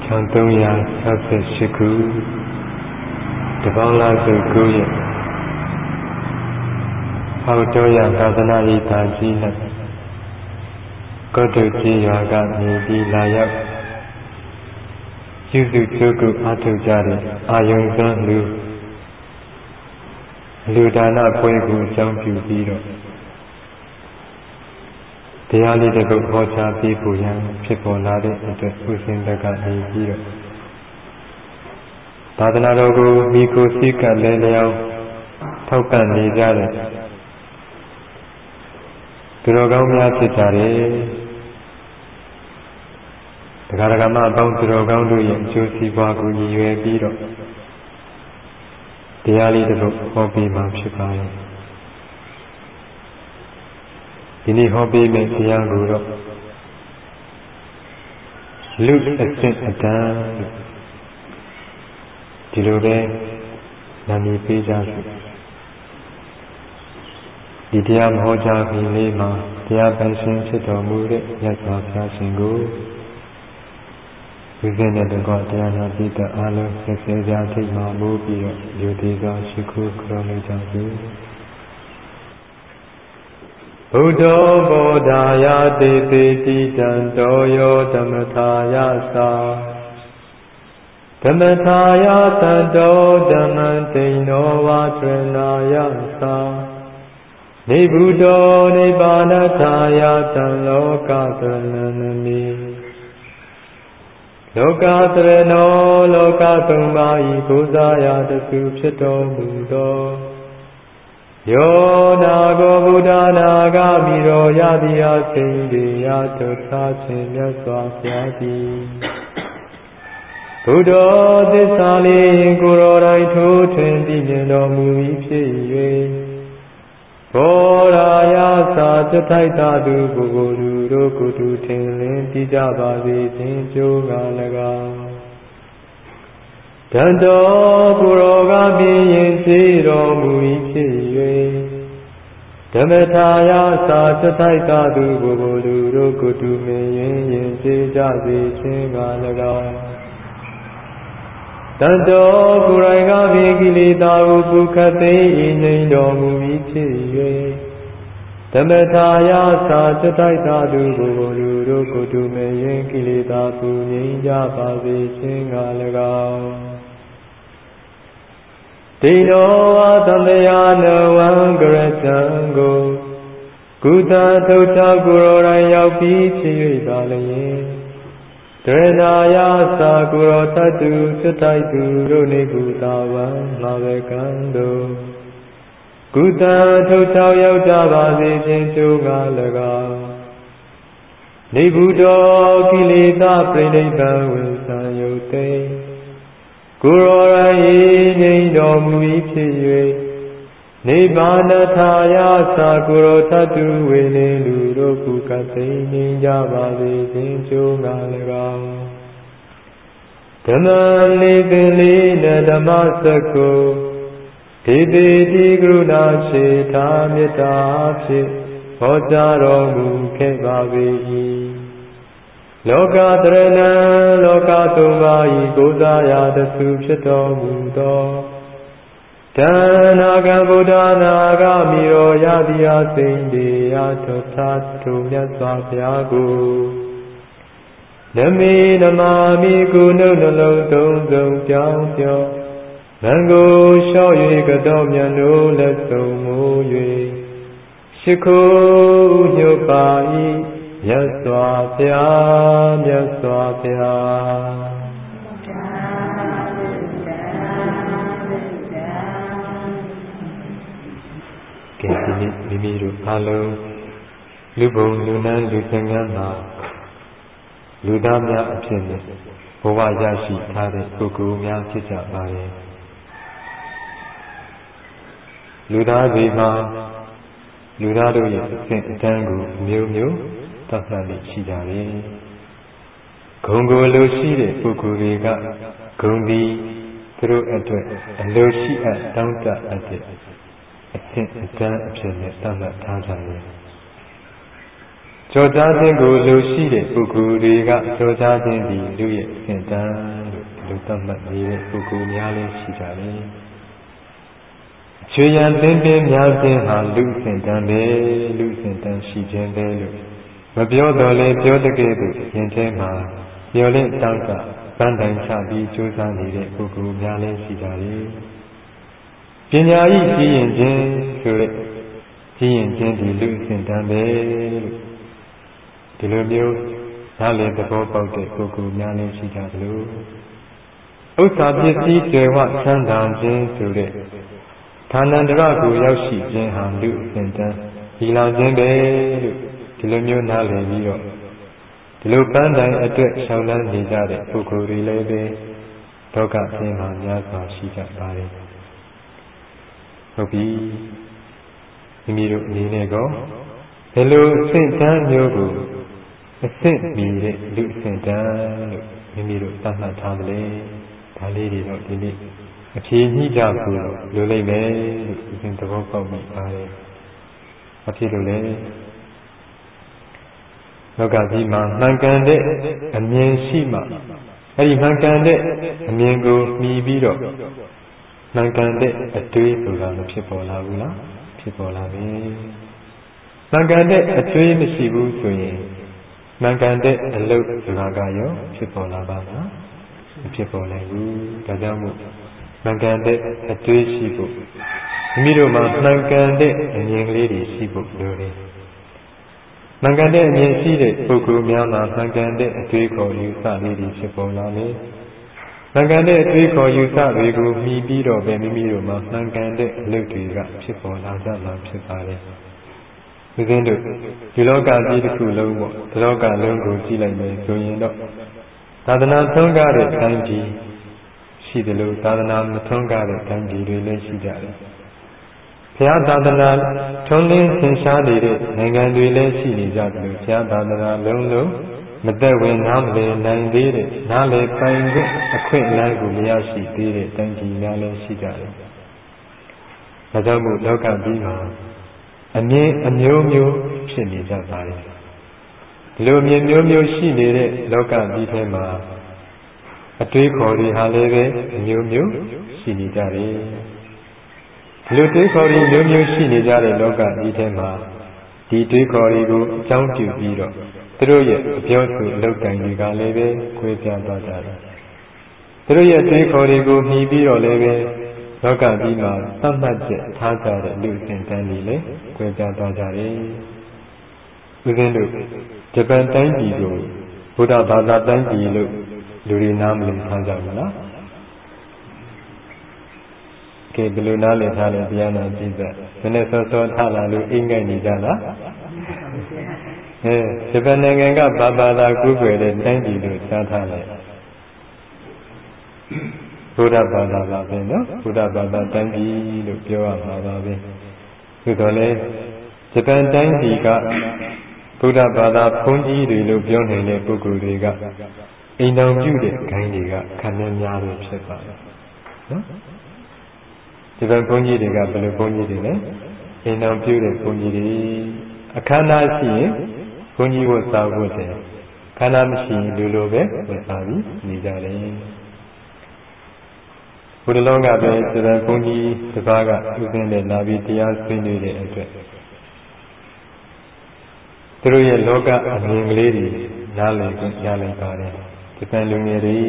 1368ခုတပေါင်းလားစု9ရက်ဟောတော်ရသာသနာ့ရေးသာကြီး၌ကောတုကျေးရွာကနေပြီးလာရောက်ပြုစုကျိုးကုအားထုတ်ကြတဲ့အာယုံစွမ်းလူဒါနပွဲကိုအကြောင်းပြုပြီးတော့တရားလေးတစ်ခုဟောကြားပေးဖို့ရန်ဖြစ်ပေါ်လာတဲ့အတွက်ဥစဉ်တကနေပြီးတော့သာသနာတော်ကိုမိကိုစိတ်ကလဲလျောင်းထောက်ပံ့နေကြတဲ့သူတော်ကောင်းများဖြစ်ကြတယ်တရားဓမ္မအပေါင်းသူတော်ကောင်းတို့ရဲ့အကျိုးစီးပွားကိုရည်ရွယ်ပြီးတော့တရားလေးတစ်ခုဟောပေးမှာဖြစ်ပါရဲ့ဒီနေ့ဟောပေးမယ့်တရားကိုတော့လူအစစ်အတန်းဒီလိုပဲနာမည်ပေးကြစို့ဒီတရားမဟောကြားပြီးလေးမှာတရားပိုင်ရှင်ဖြစ်တော်မူတဲ့မြတ်စွာဘုရားရှင်ကိုဝိဇ္ဇာနဲ့တကွတရားနာပိဋကအားလုံးဆက်ဆဲကြထိတ်မှမိုးပြီးတော့ယူသေးစွာရှိခိုးကြောင်းလိုက်ကြစို့ဘုဒ္ဓဘောဓာယတိတိတိတံတောယောဓမ္မထာယသာဓမ္မထာယသံတောဓမ္မံတိန်နောဝါထရဏာယသာနိဗ္ဗုတောနိဗ္ဗာနထာယသံလောကသရဏံနမိလောကသရဏောလောကသုံးပါးဤဘုဇာယတစုဖြစ်တော်မူသောယောနာကိုဗုဒ္ဓနာဂမိရောယတိယစိန်တိယတုသာခြင်းမြတ်စွာဘုရားသည်ဘုဒ္ဓသစ္စာလေးကိုယ်တော်တိုင်ထိုးထွင်းသိမြင်တော်မူ၏ဖြစ်၍ဘောရာယသာတထိုက်တာသူပုဂ္ဂိုလ်လူတို့ကိုယ်တူထင်လင်းသိကြပါစေခြင်းကြိုးက၎င်းတန်တော်ကိုယ်တော်ကပြင်းရင်စေတော်မူ၏ဖြစ်၍ဓမ္မထာယသာတထိုက်တာသူပုဂ္ဂိုလ်လူတို့ကိုယ်တူမြင်ရင်စေကြစေခြင်းက၎င်းတန်တော်ကိုယ်တိုင်ကပြင်းကိလေသာကိုပုခတ်သိငြိမ်တော်မူ၏ဖြစ်၍ဓမ္မထာယသာတထိုက်တာသူပုဂ္ဂိုလ်လူတို့ကိုယ်တူမြင်ရင်ကိလေသာပူငြိမ်ကြပါစေခြင်းက၎င်းတိနောဝသံဃာနဝံကရတံကိုကုသထုတ်ထောက်ကိုယ်တော်တိုင်ရောက်ပြီးဖြစ်၍ပါလျင်ဒရဏာယသာကိုယ်တော်တတုသတ္ထိုက်သူတို့နေကုသာဝံမာဝကံတို့ကုသထုတ်ထောက်ရောက်ကြပါစေခြင်းကြိုးက၎င်းနိဗ္ဗုတောကိလေသာပြိဋိဘံဝိသံယုတ်သိကိုယ်တော်တိုင်ငြိမ်တော်မူ၏ဖြစ်၍နိဗ္ဗာနထာယသာကိုယ်တော်တတုဝေနေလူတို့ကုကသိငြိမ်ကြပါစေခြင်းကြိုးက၎င်းဓမ္မလေးသင်လေးနဲ့ဓမ္မစကုဒေတိတိကရုဏာရှိသာမေတ္တာဖြင့်ဟောကြားတော်မူခဲ့ပါ၏လောကတရဏံလောကသုံးပါးဤကိုးစားရာတစုဖြစ်တော်မူသောတဏ္ဍာကဗုဒ္ဓနာဂမိရောယတိယစိန်တေယထောသာထုမြတ်စွာဘုရားကိုနမေနမာမိကုနှုတ်နှလုံးသုံးစုံပြောင်းပြောင်းမံကိုလျှော့၍ကတော်မြတ်တို့လက်ဆုံမိုး၍ရှိခိုးညွတ်ပါ၏မြတ်စွာဘုရားမြတ်စွာဘုရားကဲဒီနေ့မိမိတို့အားလုံးလူဘုံလူနန်းလူသင်္ကန်းမှာလူသားများအဖြစ်နဲ့ဘဝရရှိထားတဲ့ပုဂ္ဂိုလ်များဖြစ်ကြပါရဲ့လူသားတွေမှာလူသားတို့ရဲ့အစဉ်အတန်းကိုမျိုးမျိုးသတ်မှတ်နေရှိကြတယ်ဂုဏ်ကိုလိုရှိတဲ့ပုဂ္ဂိုလ်တွေကဂုဏ်ဒီသူတို့အတွက်အလိုရှိအပ်တောင်းတအပ်တဲ့အစဉ်အတန်းအဖြစ်နဲ့သတ်မှတ်ထားကြတယ်ကြောကြားခြင်းကိုလူရှိတဲ့ပုဂ္ဂိုလ်တွေကကြောကြားခြင်းဒီလူရဲ့စင်တန်းလို့လူသတ်မှတ်နေတဲ့ပုဂ္ဂိုလ်များလည်းရှိကြတယ်။ချွေရန်သင်ပင်များခြင်းဟာလူစင်တန်းပဲလူစင်တန်းရှိခြင်းပဲလို့မပြောတော့လေပြောတကယ်သူရင်ထဲမှာပြောလင့်တောင်းကပန်းတိုင်ချပြီးကြိုးစားနေတဲ့ပုဂ္ဂိုလ်များလည်းရှိကြတယ်။ပညာဤကြီးရင်ခြင်းဆိုတဲ့ကြီးရင်ခြင်းဒီလူစင်တန်းပဲလို့ဒီလိုမျိုးနားလည်သဘောပေါက်တဲ့ပုဂ္ဂိုလ်များလည်းရှိကြသလိုဥစ္စာပစ္စည်းတွေဝချမ်းသာခြင်းဆိုတဲ့ဌာနန္တရကိုရောက်ရှိခြင်းဟာလူအစဉ်တန်းဒီလာခြင်းပဲလို့ဒီလိုမျိုးနားလည်ပြီးတော့ဒီလိုပန်းတိုင်အတွက်ရှောင်လန်းနေကြတဲ့ပုဂ္ဂိုလ်တွေလည်းပဲဒုက္ခဆင်းမှာများစွာရှိကြပါတယ်ဟုတ်ပြီမိမိတို့အနေနဲ့ကောဘယ်လိုအစဉ်တန်းမျိုးကိုအစစ်မီတဲ့လူစင်တန်းလို့မိမိတို့သတ်မှတ်ထားတယ်လေဒါလေးတွေတော့ဒီနေ့အဖြေညှိကြဖို့လိုလိမ့်မယ်လို့ဒီသဘောပေါက်မိပါတယ်အဖြစ်လို့လေလောကကြီးမှာမှန်ကန်တဲ့အမြင်ရှိမှအဲဒီမှန်ကန်တဲ့အမြင်ကိုမှီပြီးတော့မှန်ကန်တဲ့အတွေးဆိုတာမဖြစ်ပေါ်လာဘူးလားဖြစ်ပေါ်လာပြီမှန်ကန်တဲ့အတွေးမရှိဘူးဆိုရင်မှန်ကန်တဲ့အလုပ်ဆိုတာကရောဖြစ်ပေါ်လာပါလားမဖြစ်ပေါ်နိုင်ဘူးဒါကြောင့်မို့မှန်ကန်တဲ့အတွေးရှိဖို့မိမိတို့မှာမှန်ကန်တဲ့အမြင်ကလေးတွေရှိဖို့လိုတယ်မှန်ကန်တဲ့အမြင်ရှိတဲ့ပုဂ္ဂိုလ်များမှာမှန်ကန်တဲ့အတွေးခေါ်ယူဆလေးတွေဖြစ်ပေါ်လာတယ်မှန်ကန်တဲ့အတွေးခေါ်ယူဆတွေကိုမှီပြီးတော့ပဲမိမိတို့မှာမှန်ကန်တဲ့အလုပ်တွေကဖြစ်ပေါ်လာကြမှာဖြစ်ပါတယ်ဦးဇင်းတို့ဒီလောကကြီးတစ်ခုလုံးပေါ့ဒီလောကလုံးကိုကြည့်လိုက်မယ်ဆိုရင်တော့သာသနာထွန်းကားတဲ့တိုင်းပြည်ရှိတယ်လို့သာသနာမထွန်းကားတဲ့တိုင်းပြည်တွေလည်းရှိကြတယ်ဘုရားသာသနာထွန်းလင်းသင်ရှားနေတဲ့နိုင်ငံတွေလည်းရှိနေကြတယ်လို့ဘုရားသာသနာလုံးလုံးမသက်ဝင်နားမလည်နိုင်သေးတဲ့နားလည်ပိုင်တဲ့အခွင့်အလမ်းကိုမရရှိသေးတဲ့တိုင်းပြည်များလည်းရှိကြတယ်ဒါကြောင့်မို့လောကကြီးမှာအမြင်အမျိုးမျိုးဖြစ်နေကြပါတယ်ဒီလိုအမြင်မျိုးမျိုးရှိနေတဲ့လောကကြီးထဲမှာအတွေးခေါ်တွေဟာလည်းပဲအမျိုးမျိုးရှိနေကြတယ်ဒီလိုတွေးခေါ်တွေမျိုးမျိုးရှိနေကြတဲ့လောကကြီးထဲမှာဒီတွေးခေါ်တွေကိုအကြောင်းပြုပြီးတော့သူတို့ရဲ့အပြောဆိုအလုပ်ကံတွေကလည်းပဲခွဲခြားသွားကြတယ်သူတို့ရဲ့တွေးခေါ်တွေကိုမှီပြီးတော့လည်းပဲလောကကြီးမှာသတ်မှတ်ချက်ထားကြတဲ့လူစင်တန်းတွေလည်းကွဲပြားသွားကြတယ်။ဦးဇင်းတို့ဂျပန်တိုင်းပြည်ကိုဘုရားဘာသာတိုင်းပြည်လို့လူတွေနားမလည်ထားကြဘူးလား။ကဲဘယ်လိုနားလည်ထားလဲတရားနာကြည့်သက်။နည်းနည်းစောစောထလာလို့အိမ်ငိုက်နေကြလား။ဂျပန်နိုင်ငံကဘာသာကူးကွယ်တဲ့တိုင်းပြည်လို့ကြားထားတယ်။ဘုရားဘာသာပါပဲနော်ဘုရားဘာသာတိုင်းပြည်လို့ပြောရမှာပါပဲသို့တော်လည်းဂျပန်တိုင်းပြည်ကဘုရားဘာသာဘုန်းကြီးတွေလို့ပြောနေတဲ့ပုဂ္ဂိုလ်တွေကအိမ်တော်ပြုတဲ့ဂိုင်းတွေကခံရများလို့ဖြစ်ပါတယ်နော်ဂျပန်ဘုန်းကြီးတွေကဘယ်လိုဘုန်းကြီးတွေလဲအိမ်တော်ပြုတဲ့ဘုန်းကြီးတွေအခမ်းအနားရှိရင်ဘုန်းကြီးဝတ်စားဖို့တယ်ခန္ဓာမရှိရင်လူလိုပဲဝတ်စားပြီးနေကြတယ်ဘုရားလုံးကပဲစတဲ့ဘုန်းကြီးတစ်ပါးကဥစဉ်နဲ့လာပြီးတရားဆွေးနွေးတဲ့အတွက်သူတို့ရဲ့လောကအမြင်ကလေးတွေနားလည်ခွင့်ရလိုက်ပါတယ်ဒီပန်လူငယ်တွေ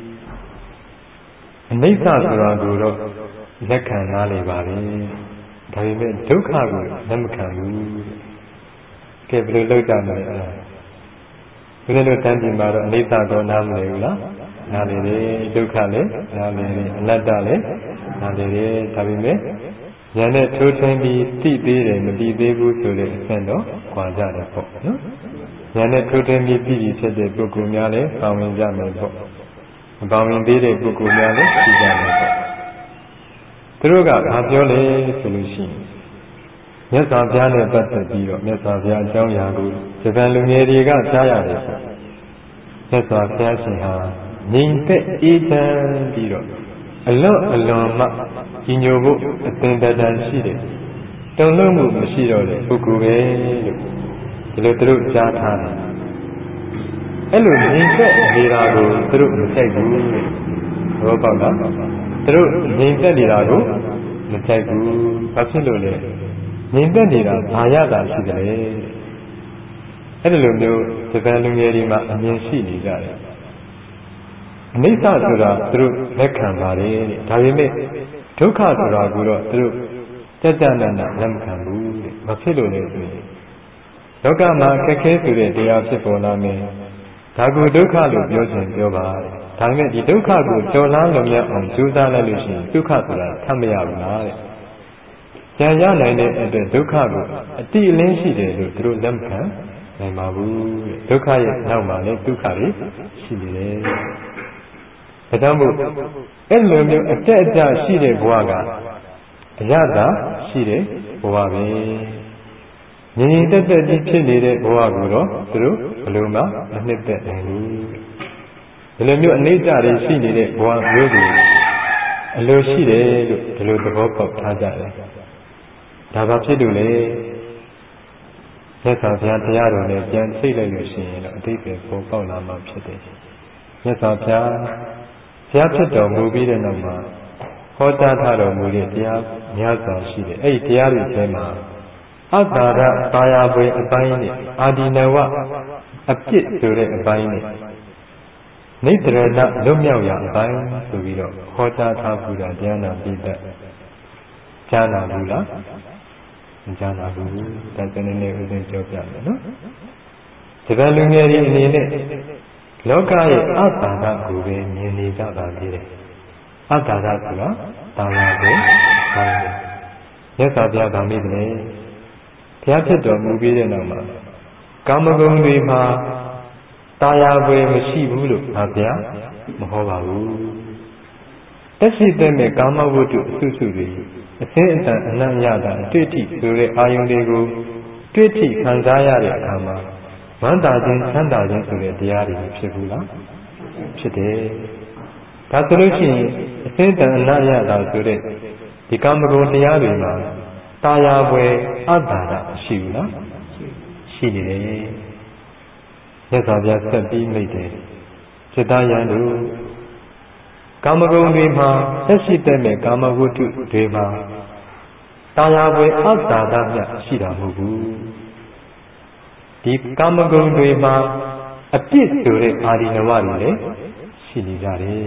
အနိစ္စဆိုတာကိုတော့လက်ခံနားလည်ပါလေဒါပေမဲ့ဒုက္ခကိုလက်မခံဘူးကဲဘယ်လိုလုပ်ကြမလဲအဲ့ဒါဘယ်လိုတန်းပြင်မှာတော့အနိစ္စကိုနားမလည်ဘူးလားနားလည်တယ်ဒုက္ခလည်းနားလည်တယ်အနတ္တလည်းနားလည်တယ်ဒါပေမဲ့ဉာဏ်နဲ့ထိုးထွင်းပြီးသိသေးတယ်မသိသေးဘူးဆိုတဲ့အဆင့်တော့ခွာကြတယ်ပေါ့နော်ဉာဏ်နဲ့ထိုးထွင်းပြီးသိပြီးဖြစ်တဲ့ပုဂ္ဂိုလ်များလည်းပါဝင်ကြမယ်ပေါ့မပါဝင်သေးတဲ့ပုဂ္ဂိုလ်များလည်းရှိကြမယ်ပေါ့သူတို့ကဘာပြောလဲဆိုလို့ရှိရင်မြတ်စွာဘုရားနဲ့ပတ်သက်ပြီးတော့မြတ်စွာဘုရားအကြောင်းအရာကိုဂျပန်လူငယ်တွေကကြားရတယ်ပေါ့မြတ်စွာဘုရားရှင်ဟာငြိမ်သက်အေးချမ်းပြီးတော့အလွန်မှကြီးညိုဖို့အသင်္တန်ရှိတယ်တုန်လှုပ်မှုမရှိတော့တဲ့ပုဂ္ဂိုလ်ပဲလို့ဒီလိုသူတို့ကြားထားတယ်အဲ့လိုငြိမ်သက်နေတာကိုသူတို့မကြိုက်ဘူးတဲ့ဘောပေါက်လားသူတို့ငြိမ်သက်နေတာကိုမကြိုက်ဘူးဘာဖြစ်လို့လဲငြိမ်သက်နေတာဘာရတာရှိတယ်လေအဲ့ဒီလိုမျိုးဒီကံလူငယ်တွေမှာအမြင်ရှိနေကြတယ်အနိစ္စဆိုတာသူတို့လက်ခံပါတယ်တဲ့ဒါပေမဲ့ဒုက္ခဆိုတာကိုတော့သူတို့ကြကြနနလက်မခံဘူးတဲ့ဘာဖြစ်လို့လဲဆိုရင်လောကမှာခက်ခဲဆိုတဲ့တရားဖြစ်ပေါ်လာမယ်ဒါကိုဒုက္ခလို့ပြောချင်ပြောပါတယ်ဒါပေမဲ့ဒီဒုက္ခကိုကျော်လွှားလို့မရအောင်ကြိုးစားလိုက်လို့ရှိရင်ဒုက္ခဆိုတာထပ်မရဘူးလားတဲ့ကြံရနိုင်တဲ့အတွက်ဒုက္ခကိုအတိအလင်းရှိတယ်လို့သူတို့လက်မခံနိုင်ပါဘူးတဲ့ဒုက္ခရဲ့နောက်မှာလည်းဒုက္ခတွေရှိနေတယ်ဒါကြောင့်မို့အဲ့လိုမျိုးအတက်အကျရှိတဲ့ဘဝကအရသာရှိတဲ့ဘဝပဲငြိမ်သက်သက်ကြီးဖြစ်နေတဲ့ဘဝကိုတော့သူတို့ဘယ်လိုမှမနှစ်သက်နိုင်ဘူးဒီလိုမျိုးအနိစ္စတွေရှိနေတဲ့ဘဝမျိုးကိုအလိုရှိတယ်လို့ဒီလိုသဘောပေါက်ထားကြတယ်ဒါဘာဖြစ်လို့လဲမြတ်စွာဘုရားတရားတော်နဲ့ပြန်သိလိုက်လို့ရှိရင်တော့အတိတ်ပဲပေါ်ပေါက်လာမှဖြစ်တယ်မြတ်စွာဘုရားဖြစ်တော်မူပြီးတဲ့နောက်မှာဟောကြားထားတော်မူတဲ့တရားများစွာရှိတယ်အဲ့ဒီတရားတွေထဲမှာအတ္တာရသာယာပွေအပိုင်းနဲ့အာဒီနဝအပြစ်ဆိုတဲ့အပိုင်းနဲ့နိတရဏလွတ်မြောက်ရာအပိုင်းဆိုပြီးတော့ဟောကြားထားဘူးတာတရားနာပြီးတဲ့ကြားနာဘူးလားမကြားနာဘူးဒါစနေနေ့ဥစဉ်ပြောပြမယ်နော်ဒီကလူငယ်တွေအနေနဲ့လောကရဲ့အတ္တာရကိုပဲမြင်နေကြပါသေးတယ်အတ္တာရဆိုတာတာယာကိုကောင်းတယ်မြတ်စွာဘုရားဗာမိတယ်ဘုရားဖြစ်တော်မူပြီးတဲ့နောက်မှာကာမဂုဏ်တွေမှာတာယာပွေမရှိဘူးလို့ဘုရားမဟောပါဘူးတက်ရှိတဲ့မဲ့ကာမဝတ္ထုအစုစုတွေအစင်းအတန်အနံ့ရတာတွေ့ထိဆိုတဲ့အာယုန်တွေကိုတွေ့ထိခံစားရတဲ့အခါမှာဝမ်းသာခြင်းချမ်းသာခြင်းဆိုတဲ့တရားတွေဖြစ်ဘူးလားဖြစ်တယ်ဒါဆိုလို့ရှိရင်အစင်းအတန်အနံ့ရတာဆိုတဲ့ဒီကာမဂုဏ်တရားတွေမှာတာယာပွေအတ္တာရရှိဘူးလားရှိနေတယ်မြတ်စွာဘုရားဆက်ပြီးမိတ်တယ်စိတ္တယံတို့ကာမဂုဏ်တွေမှာသက်ရှိတဲ့မဲ့ကာမဝတ္ထုတွေမှာတာယာပွေအတ္တာရမြတ်ရှိတာမဟုတ်ဘူးဒီကာမဂုဏ်တွေမှာအပြစ်ဆိုတဲ့အာဒီနဝတွေလည်းရှိနေကြတယ်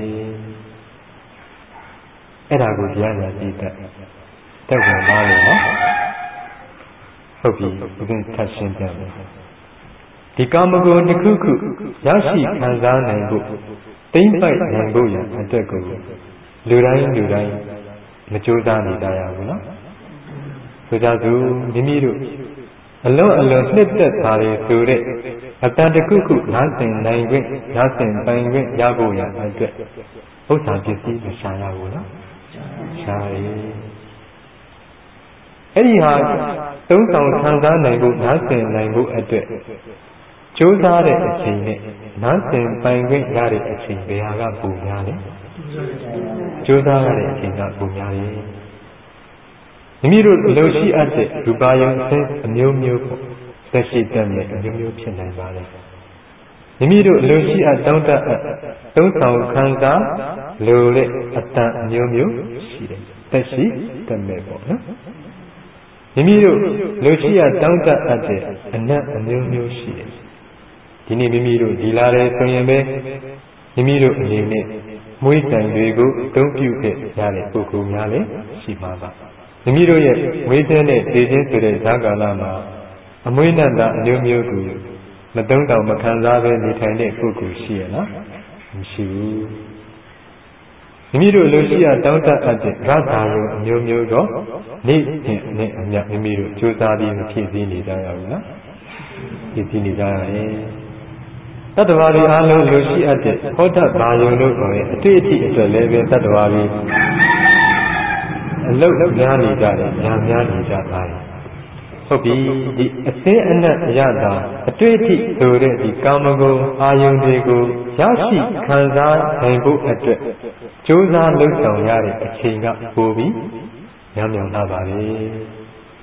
အဲ့ဒါကိုတရားနာကြည့်တဲ့ဝင်ပါလေနော်ဟုတ်ပြီဘုရင်ထပ်ရှင်းပြမယ်ဒီကာမဂုဏ်တစ်ခုခုရရှိခံစားနိုင်ဖို့သိမ့်ပိုက်နိုင်ဖို့ရအတွက်ကိုလူတိုင်းမကြိုးစားနေကြရဘူးနော်ဆိုကြစို့မိမိတို့အလွန်နှစ်သက်ပါလေဆိုတဲ့အတန်တစ်ခုခုနားဆင်နိုင်ခွင့်နားဆင်ပိုင်ခွင့်ရဖို့ရအတွက်ဥစ္စာပစ္စည်းမရှာရဘူးနော်ရှာရအဲ့ဒီဟာသုံးဆောင်ခံစားနိုင်ဖို့နားဆင်နိုင်ဖို့အတွက်ကြိုးစားတဲ့အချိန်နဲ့နားဆင်ပိုင်ခွင့်ရတဲ့အချိန်ဘယ်ဟာကပိုများလဲကြိုးစားရတဲ့အချိန်ကပိုများတယ်မိမိတို့လိုရှိအပ်တဲ့ရူပါယုံအဆင်းအမျိုးမျိုးပေါ့သက်ရှိတတ်မဲ့အမျိုးမျိုးဖြစ်နိုင်ပါလေမိမိတို့လိုရှိအပ်တောင်းတအပ်သုံးဆောင်ခံစားလိုတဲ့အတန်အမျိုးမျိုးရှိတယ်သက်ရှိတတ်မဲ့ပေါ့နော်မိမိတို့လူရှိရတောင်းတအပ်တဲ့အနတ်အမျိုးမျိုးရှိတယ်ဒီနေ့မိမိတို့ဒီလာတယ်ဆိုရင်ပဲမိမိတို့အနေနဲ့မွေးတံတွေကိုအသုံးပြုခဲ့ရတဲ့ပုဂ္ဂိုလ်များလည်းရှိမှာပါမိမိတို့ရဲ့မွေးခြင်းနဲ့ဒေခြင်းဆိုတဲ့ဇာကာလမှာအမွေးနဲ့တာအမျိုးမျိုးကိုမသုံးတော့မခံစားဘဲနေထိုင်တဲ့ပုဂ္ဂိုလ်ရှိရလားမရှိဘူးမိမိတို့လူရှိရတောင်းတအပ်တဲ့ရသယုံအမျိုးမျိုးတော့နေ့နဲ့အမြတ်မိမိတို့ကြိုးစားပြီးမဖြစ်သေးနေကြရဘူးလားဖြစ်ပြီးနေကြရတယ်တတ္တဝါတွေအားလုံးလူရှိအပ်တဲ့ဟောတတ်ဘာယုံတို့ကိုအတွေ့အထိအတွက်လည်းပဲတတ္တဝါတွေအလုတ်များနေကြတယ်များနေကြပါတယ်ဟုတ်ပြီဒီအသိအနက်အရတာအတွေ့အထိဆိုတဲ့ဒီကာမဂုဏ်အာယုန်တွေကိုရရှိခံစားနိုင်ဖို့အတွက်ကြိုးစားလုပ်ဆောင်ရတဲ့အချိန်ကပိုပြီးညံ့ညောင်လာပါလေတ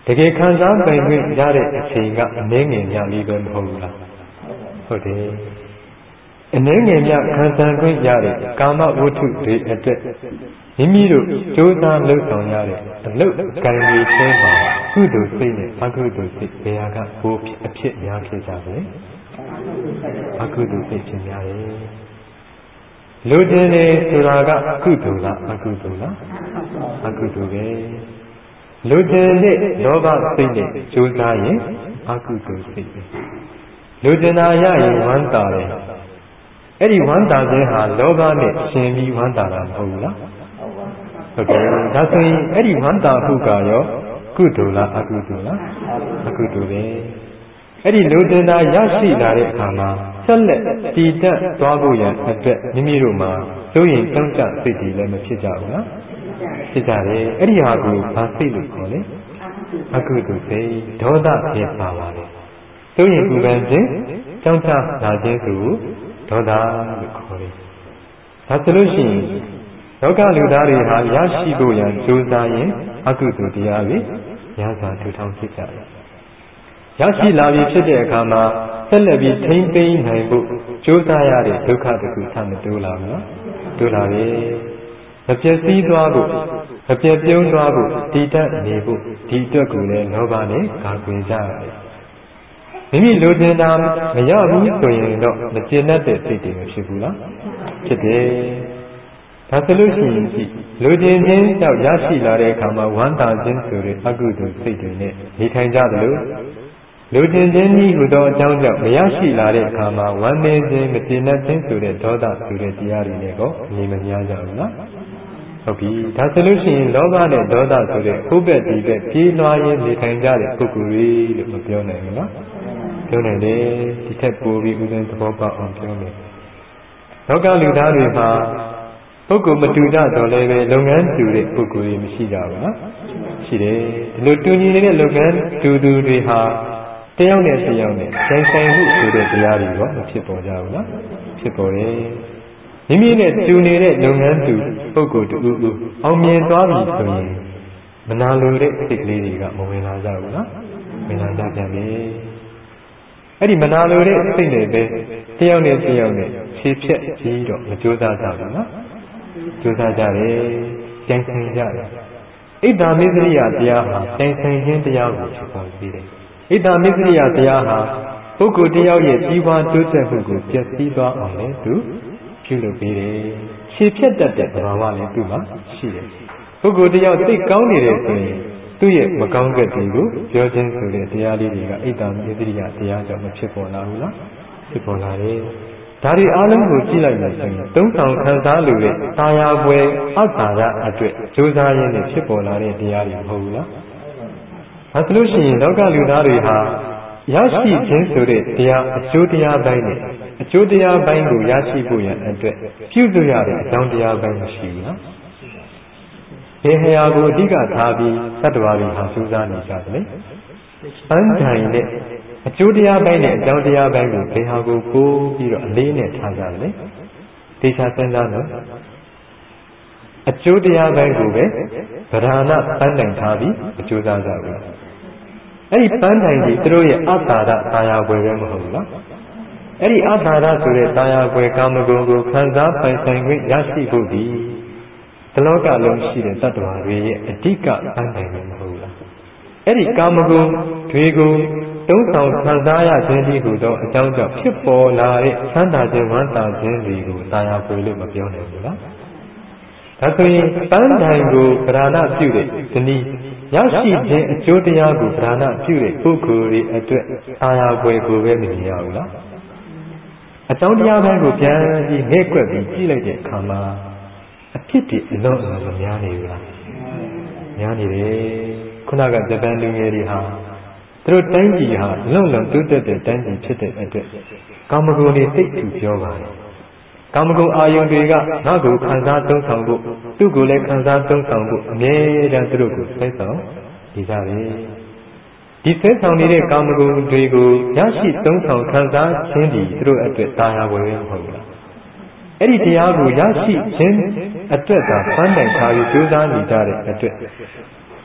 ကယ်ခံစားပိုင်ခွင့်ရတဲ့အချိန်ကအနည်းငယ်များလေးပဲမဟုတ်ဘူးလားဟုတ်တယ်အနည်းငယ်များခံစားခွင့်ရတဲ့ကာမဝတ္ထုတွေအတွက်မိမိတို့ကြိုးစားလှုပ်ဆောင်ရတဲ့အလုပ်ကိုင်တွေထဲမှာကုသိုလ်စိတ်နဲ့အကုသိုလ်စိတ်ဘယ်ဟာကပိုအဖြစ်များဖြစ်ကြလဲအကုသိုလ်စိတ်ဖြစ်များတယ်လူကျင်နေဆိုတာကကုသိုလ်လားအကုသိုလ်လားအကုသိုလ်ပဲလူကျင်တဲ့လောဘစိတ်နဲ့ကြိုးစားရင်အကုသိုလ်စိတ်ပဲလူကျင်တာရရင်ဝမ်းသာတယ်အဲ့ဒီဝမ်းသာခြင်းဟာလောဘနဲ့ရှင်ပြီးဝမ်းသာတာမဟုတ်ဘူးလားဟုတ်တယ်ဒါဆိုရင်အဲ့ဒီဝမ်းသာမှုကရောကုသိုလ်လားအကုသိုလ်လားအကုသိုလ်ပဲအဲ့ဒီလူတင်တာရရှိလာတဲ့အခါမှာဆက်လက်တည်တတ်သွားဖို့ရန်အတွက်မိမိတို့မှာစိုးရင်ကြောက်ကြစိတ်တွေလည်းမဖြစ်ကြဘူးလားဖြစ်ကြတယ်အဲ့ဒီဟာကိုဘာစိတ်လို့ခေါ်လဲအကုသိုလ်စိတ်ဒေါသဖြစ်ပါပါတယ်စိုးရင်ပူပန်ခြင်းကြောက်ကြလာခြင်းကိုဒေါသလို့ခေါ်တယ်ဒါဆိုလို့ရှိရင်လောကလူသားတွေဟာရရှိဖို့ရန်ကြိုးစားရင်အကုသိုလ်တရားတွေရစွာထူထောင်ဖြစ်ကြတယ်ရရှိလာပြီဖြစ်တဲ့အခါမှာဆက်လက်ပြီးထိမ့်သိမ်းနိုင်ဖို့ကြိုးစားရတဲ့ဒုက္ခတခုဆမတိုးလာဘူးလားတိုးလာပြီမပြည့်စည်သွားဖို့မပြည့်ပြုံးသွားဖို့တည်တတ်နေဖို့ဒီအတွက်ကိုလည်းလောဘနဲ့ကာကွယ်ကြရတယ်မိမိလိုချင်တာမရဘူးဆိုရင်တော့မကျေနပ်တဲ့စိတ်တွေမဖြစ်ဘူးလားဖြစ်တယ်ဒါဆိုလို့ရှိရင်လူကျင်ခြင်းကြောင့်ရရှိလာတဲ့အခါမှာဝမ်းသာခြင်းဆိုတဲ့အကုသိုလ်စိတ်တွေနဲ့နေထိုင်ကြသလိုလူကျင်ခြင်းဤဟူသောအကြောင်းကြောင့်မရရှိလာတဲ့အခါမှာဝမ်းနည်းခြင်းမကျေနပ်ခြင်းဆိုတဲ့ဒေါသဆိုတဲ့တရားတွေနဲ့ကိုနေမများကြဘူးလားဟုတ်ပြီဒါဆိုလို့ရှိရင်လောဘနဲ့ဒေါသဆိုတဲ့ဥပ္ပတ္တိပဲပြေးလွှားရင်းနေထိုင်ကြတဲ့ပုဂ္ဂိုလ်တွေလို့မပြောနိုင်ဘူးလားပြောနိုင်တယ်ဒီထက်ပိုပြီးဥစဉ်သဘောပေါက်အောင်ပြောမယ်လောကလူသားတွေမှာပုဂ္ဂိုလ်မတူကြတော့လည်းပဲလုပ်ငန်းတူတဲ့ပုဂ္ဂိုလ်တွေမရှိကြဘူးနော်ရှိတယ်ဒီလိုတူညီနေတဲ့လုပ်ငန်းတူသူတွေဟာတယောက်နဲ့တယောက်နဲ့ဆိုင်မှုဆိုတဲ့တရားတွေတော့မဖြစ်ပေါ်ကြဘူးနော်ဖြစ်ပေါ်တယ်မိမိနဲ့တူနေတဲ့လုပ်ငန်းတူပုဂ္ဂိုလ်တူဦးအောင်မြင်သွားပြီဆိုရင်မနာလိုတဲ့စိတ်ကလေးတွေကမဝင်လာကြဘူးနော်ဝင်လာကြပြန်တယ်အဲ့ဒီမနာလိုတဲ့စိတ်နဲ့ပဲတယောက်နဲ့တယောက်နဲ့ဖြည့်ဖြက်ပြီးတော့မကြိုးစားကြဘူးနော်ကြိုးစားကြတယ်ကြံစည်ကြတယ်ဣဒ္ဓမစ္စရိယတရားဟာကြံစည်ခြင်းတရားကိုဖြစ်ပေါ်စေတယ်ဣဒ္ဓမစ္စရိယတရားဟာပုဂ္ဂိုလ်တယောက်ရဲ့ကြီးပွားတိုးတက်မှုကိုပျက်စီးသွားအောင်လည်းသူပြုလုပ်ပေးတယ်ဖြည့်ဖြက်တတ်တဲ့သဘာဝလည်းသူ့မှာရှိတယ်ပုဂ္ဂိုလ်တယောက်သိကောင်းနေတယ်ဆိုရင်သူ့ရဲ့မကောင်းကက်တွေကိုပြောခြင်းဆိုတဲ့တရားလေးတွေကဣဒ္ဓမစ္စရိယတရားကြောင့်မဖြစ်ပေါ်လာဘူးလားဖြစ်ပေါ်လာတယ်ဒါတွေအားလုံးကိုကြည့်လိုက်မယ်ဆိုရင်သုံးဆောင်ခံစားလို့တဲ့တာယာပွဲအသာရအတွက်ကြိုးစားရင်းနဲ့ဖြစ်ပေါ်လာတဲ့တရားတွေမဟုတ်ဘူးလားဒါဆိုလို့ရှိရင်လောကလူသားတွေဟာရရှိခြင်းဆိုတဲ့တရားအကျိုးတရားပိုင်းနဲ့အကျိုးတရားပိုင်းကိုရရှိဖို့ရန်အတွက်ပြုစုရတဲ့အကြောင်းတရားပိုင်းမရှိဘူးနော်ဒီဟရာကိုအဓိကထားပြီးသတ္တဝါတွေဟာစူးစမ်းနေကြတယ်ပန်းတိုင်နဲ့အကျိုးတရားပိုင်းနဲ့အကြောင်းတရားပိုင်းကိုဘယ်ဟာကိုပို့ပြီးတော့အလေးနဲ့ထားကြတယ်တေချာစဉ်းစားလို့အကျိုးတရားပိုင်းကိုပဲဗဒာနပန်းတိုင်ထားပြီးအကျိုးစားကြဘူးအဲ့ဒီပန်းတိုင်ကြီးသူတို့ရဲ့အတ္တာရတာယာွယ်ပဲမဟုတ်ဘူးလားအဲ့ဒီအတ္တာရဆိုတဲ့တာယာွယ်ကာမဂုဏ်ကိုခံစားပိုင်ဆိုင်ခွင့်ရရှိဖို့ဒီတလောကလုံးရှိတဲ့တ attva တွေရဲ့အဓိကပန်းတိုင်ပဲမဟုတ်ဘူးလားအဲ့ဒီကာမဂုဏ်တွေကိုသုံးဆောင်ခံစားရခြင်းဒီဟုသောအကြောင်းကြောင့်ဖြစ်ပေါ်လာတဲ့ချမ်းသာခြင်းဝမ်းသာခြင်းတွေကိုတာယာပွေလို့မပြောနိုင်ဘူးလားဒါဆိုရင်ပန်းတိုင်ကိုဗราဏပြုတဲ့ဒီနည်းရရှိခြင်းအကျိုးတရားကိုဗราဏပြုတဲ့ပုဂ္ဂိုလ်တွေအတွက်တာယာပွေကိုပဲမမြင်ရဘူးလားအကြောင်းတရားပိုင်းကိုပြန်ပြီးငဲ့ကွက်ပြီးကြည့်လိုက်တဲ့အခါမှာအဖြစ်တည်အလုံးအမများနေဘူးလားများနေတယ်ခုနကဂျပန်လူငယ်တွေဟာသူတို့တိုင်းပြည်ဟာလုံလုံတိုးတက်တဲ့တိုင်းပြည်ဖြစ်တဲ့အတွက်ကာမဂုဏ်တွေသိတူပြောပါတယ်ကာမဂုဏ်အာယုန်တွေကငါ့ကိုခံစားသုံးဆောင်ဖို့သူ့ကိုလည်းခံစားသုံးဆောင်ဖို့အမြဲတမ်းသူတို့ကိုဆွဲဆောင်နေကြတယ်ဒီဆွဲဆောင်နေတဲ့ကာမဂုဏ်တွေကိုရရှိသုံးဆောင်ခံစားခြင်းဒီသူတို့အတွက်တာယာဝယ်ရမဟုတ်ဘူးလားအဲ့ဒီတရားကိုရရှိခြင်းအတွက်သာပန်းတိုင်ထားပြီးကြိုးစားနေကြတဲ့အတွက်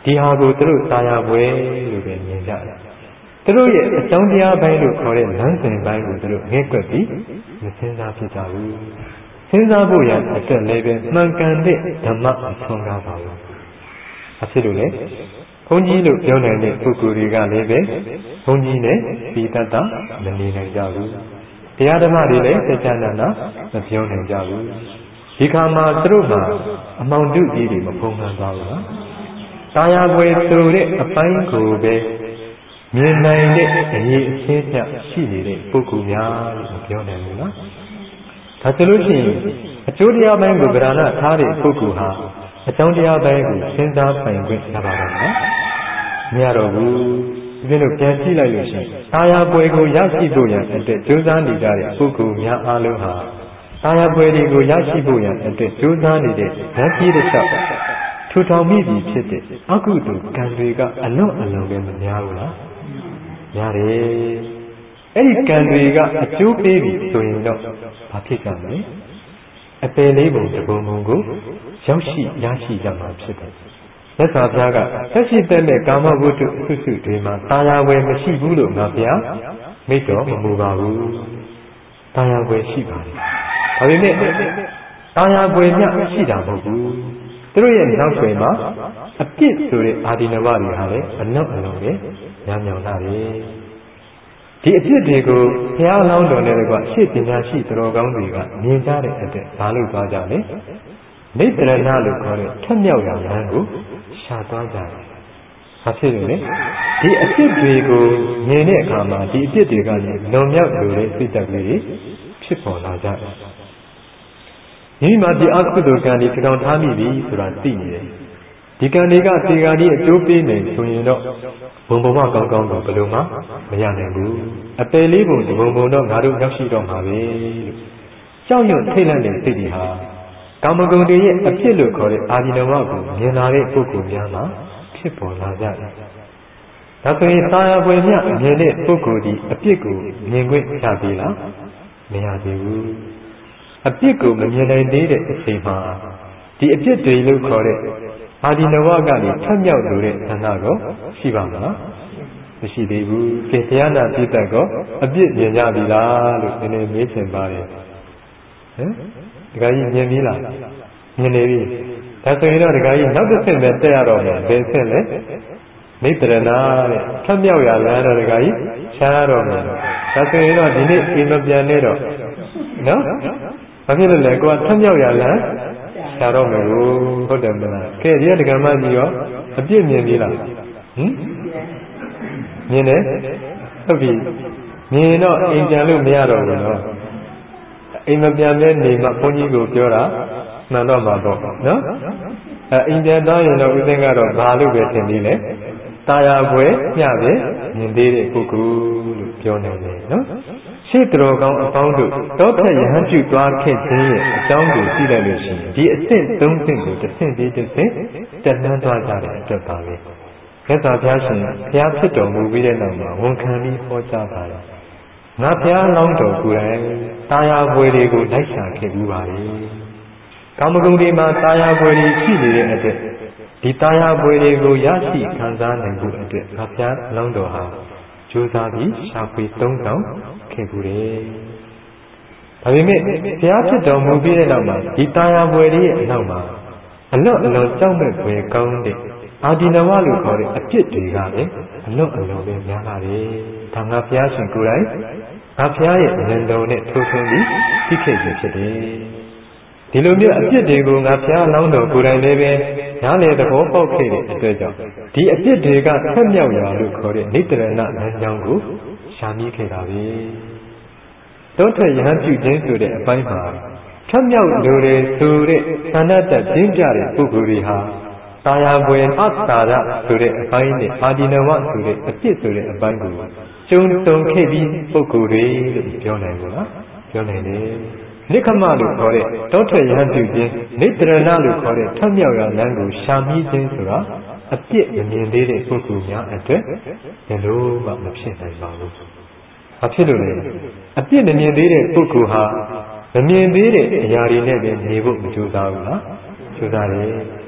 ဒီဟာကိုသူတို့တာယာပွဲလို့ပဲမြင်ကြတယ်သူတို့ရဲ့အကြောင်းတရားပိုင်းလို့ခေါ်တဲ့လမ်းစဉ်ပိုင်းကိုသူတို့ငဲ့ကွက်ပြီးမစဉ်းစားဖြစ်ကြဘူးစဉ်းစားဖို့ရအတွက်လည်းပဲမှန်ကန်တဲ့ဓမ္မအထွန်းကားပါဘူးအဖြစ်လို့လေဘုန်းကြီးလို့ပြောနိုင်တဲ့ပုဂ္ဂိုလ်တွေကလည်းပဲဘုန်းကြီးနဲ့ပြီးတတ်တာမနေနိုင်ကြဘူးတရားဓမ္မတွေလည်းစัจ jana မပြောနိုင်ကြဘူးဒီခါမှာသူတို့မှာအမောင်တုကြီးတွေမဖုံးကန်းသွားဘူးလားတာယာပွဲဆိုတဲ့အပိုင်းကိုပဲမြင်နိုင်တဲ့အရေးအချင်းပြရှိနေတဲ့ပုဂ္ဂိုလ်များလို့ပြောနိုင်ဘူးလားဒါဆိုလို့ရှိရင်အကျိုးတရားပိုင်းကိုဗราဏထားတဲ့ပုဂ္ဂိုလ်ဟာအကြောင်းတရားပိုင်းကိုစဉ်းစားပိုင်ခွင့်ရပါတော့မလားမရတော့ဘူးဒီလိုပြန်ကြည့်လိုက်လို့ရှိရင်တာယာပွဲကိုရရှိဖို့ရန်အတွက်ကြိုးစားနေကြတဲ့ပုဂ္ဂိုလ်များအားလုံးဟာတာယာပွဲတွေကိုရရှိဖို့ရန်အတွက်ကြိုးစားနေတဲ့ဓာတ်ကြီးတစ်လျှောက်ထူထောင်မိပြီဖြစ်တဲ့အကုသိုလ်ကံတွေကအလွန်အလွန်ပဲမများဘူးလားများတယ်အဲ့ဒီကံတွေကအကျိုးပေးပြီဆိုရင်တော့ဘာဖြစ်ကြမလဲအပယ်လေးပုံတစ်ပုံပုံကိုရောက်ရှိရရှိကြမှာဖြစ်တယ်မြတ်စွာဘုရားကသက်ရှိတဲ့မဲ့ကာမဝတ္ထုအစုစုတွေမှာတာယာဝယ်မရှိဘူးလို့ငါဘုရားမိတ်တော်မမူပါဘူးတာယာဝယ်ရှိပါတယ်ဒါပေမဲ့တာယာဝယ်မြရှိတာမဟုတ်ဘူးသူတို့ရဲ့နောက်ွယ်မှာအပြစ်ဆိုတဲ့အာဒီနဝတွေဟာလည်းအနောက်အလုံးပဲညံ့ညောင်လာတယ်ဒီအပြစ်တွေကိုဘုရားအလောင်းတော်နဲ့ကရှေ့ပညာရှိသူတော်ကောင်းတွေကမြင်ကြတဲ့အတွက်ဘာလို့သွားကြလဲနိတရဏလို့ခေါ်တဲ့ထက်မြောက်ရာလမ်းကိုရှာသွားကြတယ်။ဘာဖြစ်လို့လဲဒီအပြစ်တွေကိုမြင်တဲ့အခါမှာဒီအပြစ်တွေကလည်းလွန်မြောက်လို့တဲ့စိတ်ဓာတ်ကလေးဖြစ်ပေါ်လာကြတယ်။ဒီမှာဒီအကုသိုလ်ကံတွေထောင်ထားမိပြီဆိုတာသိနေတယ်။ဒီကံတွေကတေဃာကြီးအကျိုးပေးနေဆိုရင်တော့ဘုံဘဝကောင်းကောင်းကိုဘယ်လိုမှမရနိုင်ဘူး။အပယ်လေးပုံဒီဘုံတော့ငါတို့ရောက်ရှိတော့မှာပဲလို့ကြောက်ရွံ့ထိတ်လန့်တဲ့စိတ်တွေဟာကာမဂုဏ်တွေရဲ့အဖြစ်လို့ခေါ်တဲ့အာဒီနဝကိုမြင်လာတဲ့ပုဂ္ဂိုလ်များမှာဖြစ်ပေါ်လာကြတယ်။ဒါဆိုရင်သာယာပွဲမြမြင်တဲ့ပုဂ္ဂိုလ်ဒီအပြစ်ကိုမြင်ခွင့်ရသေးလား။မရသေးဘူး။အပြစ်ကိုမမြင်နိုင်သေးတဲ့အချိန်မှာဒီအပြစ်တွေလို့ခေါ်တဲ့အာဒီနဝကနေထပ်မြောက်လို့တဲ့သဏ္ဍာန်ကိုရှိပါမလား။မရှိသေးဘူး။ကျေတရားနာပြည့်တတ်ကောအပြစ်မြင်ကြပြီလားလို့နည်းနည်းမေးချင်ပါတယ်။ဟမ်ဒကာကြီးမြင်ပြီလားမြင်နေပြီဒါဆိုရင်တော့ဒကာကြီးနောက်တစ်ဆင့်ပဲတက်ရတော့မယ်ဘယ်ဆင့်လဲနိတရဏတဲ့ထပ်မြောက်ရလမ်းတော့ဒကာကြီးရှားရတော့မယ်ဒါဆိုရင်တော့ဒီနေ့အိမ်မပြန်နဲ့တော့နော်ဘာဖြစ်လို့လဲကိုကထပ်မြောက်ရလမ်းရှားတော့မယ်ဟုတ်တယ်မလားကဲဒီကဒကာမကြီးရောအပြစ်မြင်ပြီလားဟင်မြင်တယ်ဟုတ်ပြီမြင်တော့အိမ်ပြန်လို့မရတော့ဘူးနော်အိမ်မပြန်တဲ့နေမှာဘုန်းကြီးကိုပြောတာမှန်တော့မှာပေါ့နော်အိမ်ပြန်သွားရင်တော့ဦးသိန်းကတော့ဘာလို့ပဲထင်သေးလဲတာယာပွဲမျှပဲမြင်သေးတဲ့ပုဂ္ဂိုလ်လို့ပြောနိုင်တယ်နော်ရှေ့တော်ကောင်းအပေါင်းတို့တောထက်ယဟန်ပြုသွားခဲ့ခြင်းရဲ့အကြောင်းကိုသိလိုက်လို့ရှိရင်ဒီအဆင့်၃ဆင့်ကိုတစ်ဆင့်ပြီးတစ်ဆင့်တက်လှမ်းသွားကြတဲ့အတွက်ပါပဲမြတ်စွာဘုရားရှင်ဘုရားဖြစ်တော်မူပြီးတဲ့နောက်မှာဝန်ခံပြီးဟောကြားပါတယ်ငါဘုရားလောင်းတော်ကိုယ်တိုင်တာယာပွဲတွေကိုလိုက်ရှာခဲ့ဘူးပါလေ။ကာမဂုဏ်တွေမှာတာယာပွဲတွေရှိနေတဲ့အတွက်ဒီတာယာပွဲတွေကိုရရှိခံစားနိုင်ဖို့အတွက်ငါဘုရားလောင်းတော်ဟာကြိုးစားပြီးရှာဖွေသုံးဆောင်ခဲ့ဘူးတယ်။ဒါပေမဲ့ဘုရားဖြစ်တော်မူပြီးတဲ့နောက်မှာဒီတာယာပွဲတွေရဲ့အနောက်မှာအလွန်အလွန်ကြောက်မဲ့ဖွယ်ကောင်းတဲ့အာဒီနဝလို့ခေါ်တဲ့အပြစ်တွေကလည်းအလွန်အလွန်ပဲများလာတယ်။ဒါငါဘုရားရှင်ကိုယ်တိုင်ငါဘုရားရဲ့ဉာဏ်တော်နဲ့ထိုးထွင်းပြီးသိခဲ့ခြင်းဖြစ်တယ်။ဒီလိုမျိုးအပြစ်တွေကိုငါဘုရားလောင်းတော်ကိုယ်တိုင်လည်းပဲနားလည်သဘောပေါက်ခဲ့တဲ့အတွက်ကြောင့်ဒီအပြစ်တွေကဆက်မြောက်ရာလို့ခေါ်တဲ့နိတရဏလမ်းကြောင်းကိုရှာမိခဲ့တာပဲ။တောထက်ယဟန်ပြုခြင်းဆိုတဲ့အပိုင်းမှာထမြောက်လိုတယ်ဆိုတဲ့သန္တတကျင်းပြတဲ့ပုဂ္ဂိုလ်တွေဟာတာယာပွဲအတ္တာရဆိုတဲ့အပိုင်းနဲ့အာဒီနဝဆိုတဲ့အပြစ်ဆိုတဲ့အပိုင်းကိုကျုံတုံခဲ့ပြီးပုဂ္ဂိုလ်တွေလို့ပြောနိုင်ဘူးလားပြောနိုင်တယ်နိခမလို့ခေါ်တဲ့တောထွက်ရဟန်းပြုခြင်းနိတရဏလို့ခေါ်တဲ့ထမြောက်ရာလမ်းကိုရှာမိခြင်းဆိုတာအပြစ်မမြင်သေးတဲ့ပုဂ္ဂိုလ်များအတွက်ဘယ်လိုမှမဖြစ်နိုင်ပါဘူးဘာဖြစ်လို့လဲအပြစ်မမြင်သေးတဲ့ပုဂ္ဂိုလ်ဟာမမြင်သေးတဲ့အရာတွေနဲ့ပဲနေဖို့မကြိုးစားဘူးလားကြိုးစားတယ်